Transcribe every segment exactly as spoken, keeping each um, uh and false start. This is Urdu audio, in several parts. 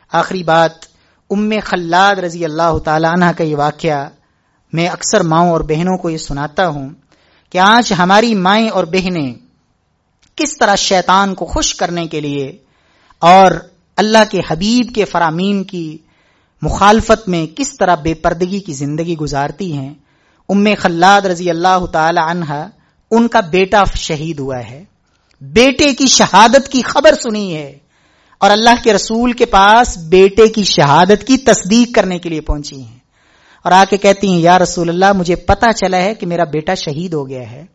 آخری بات، ام خلاد رضی اللہ تعالی عنہ کا یہ واقعہ میں اکثر ماؤں اور بہنوں کو یہ سناتا ہوں کہ آج ہماری مائیں اور بہنیں کس طرح شیطان کو خوش کرنے کے لیے اور اللہ کے حبیب کے فرامین کی مخالفت میں کس طرح بے پردگی کی زندگی گزارتی ہیں. ام خلاد رضی اللہ تعالی عنہ، ان کا بیٹا شہید ہوا ہے، بیٹے کی شہادت کی خبر سنی ہے اور اللہ کے رسول کے پاس بیٹے کی شہادت کی تصدیق کرنے کے لیے پہنچی ہیں اور آ کے کہتی ہیں یا رسول اللہ مجھے پتا چلا ہے کہ میرا بیٹا شہید ہو گیا ہے.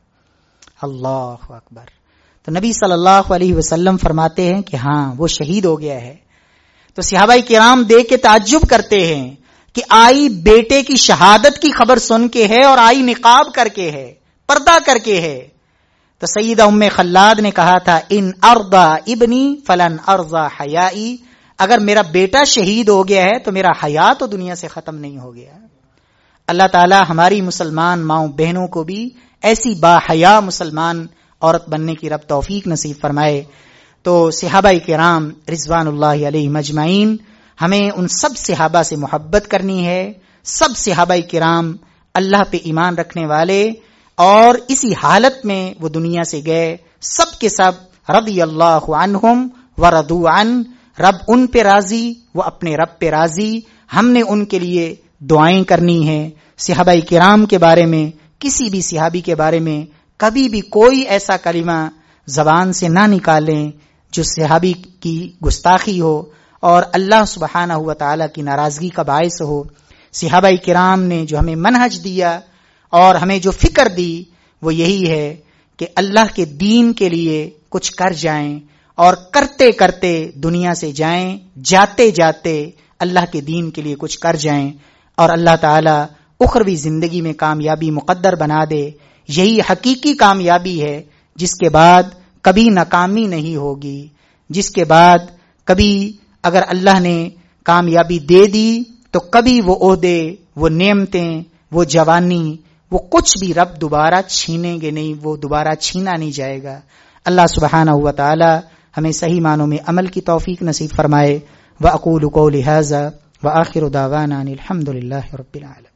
اللہ اکبر. تو نبی صلی اللہ علیہ وسلم فرماتے ہیں کہ ہاں وہ شہید ہو گیا ہے. تو صحابہ کرام دیکھ کے تعجب کرتے ہیں کہ آئی بیٹے کی شہادت کی خبر سن کے ہے اور آئی نقاب کر کے ہے، پردہ کر کے ہے. تو سیدہ ام خلاد نے کہا تھا ان ارضا ابنی فلن ارضا حیائی، اگر میرا بیٹا شہید ہو گیا ہے تو میرا حیا تو دنیا سے ختم نہیں ہو گیا. اللہ تعالی ہماری مسلمان ماؤں بہنوں کو بھی ایسی با حیا مسلمان عورت بننے کی رب توفیق نصیب فرمائے. تو صحابہ کرام رضوان اللہ علیہ مجمعین، ہمیں ان سب صحابہ سے محبت کرنی ہے. سب صحابہ کرام اللہ پہ ایمان رکھنے والے اور اسی حالت میں وہ دنیا سے گئے. سب کے سب رضی اللہ عنہم ورضوا عنہ، رب ان پہ راضی، وہ اپنے رب پہ راضی. ہم نے ان کے لیے دعائیں کرنی ہیں. صحابہ کرام کے بارے میں، کسی بھی صحابی کے بارے میں کبھی بھی کوئی ایسا کلمہ زبان سے نہ نکالیں جو صحابی کی گستاخی ہو اور اللہ سبحانہ و تعالی کی ناراضگی کا باعث ہو. صحابہ کرام نے جو ہمیں منہج دیا اور ہمیں جو فکر دی وہ یہی ہے کہ اللہ کے دین کے لیے کچھ کر جائیں اور کرتے کرتے دنیا سے جائیں، جاتے جاتے اللہ کے دین کے لیے کچھ کر جائیں اور اللہ تعالی اخروی زندگی میں کامیابی مقدر بنا دے. یہی حقیقی کامیابی ہے جس کے بعد کبھی ناکامی نہیں ہوگی، جس کے بعد کبھی اگر اللہ نے کامیابی دے دی تو کبھی وہ عہدے، وہ نعمتیں، وہ جوانی، وہ کچھ بھی رب دوبارہ چھینیں گے نہیں، وہ دوبارہ چھینا نہیں جائے گا. اللہ سبحانہ و تعالی ہمیں صحیح معنوں میں عمل کی توفیق نصیب فرمائے. وَأَقُولُ قَوْلِي هَذَا وَآخِرُ دَعْوَانَا أَنِ الْحَمْدُ لِلَّهِ رَبِّ الْعَالَمِينَ.